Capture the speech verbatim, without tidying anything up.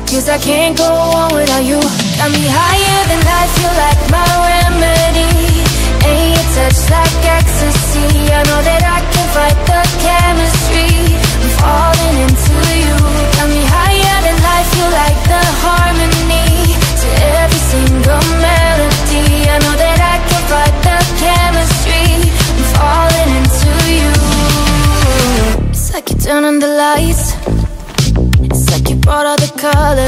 'cause I can't go on without you. Got me higher than life, you like my remedy. And your touch like ecstasy. I know that I can fight the chemistry. I'm falling into you. Got me higher than life, you like the harmony to every single melody. I know that I can fight the chemistry. I'm falling into you. It's like you turn on the lights. It's like you brought all the color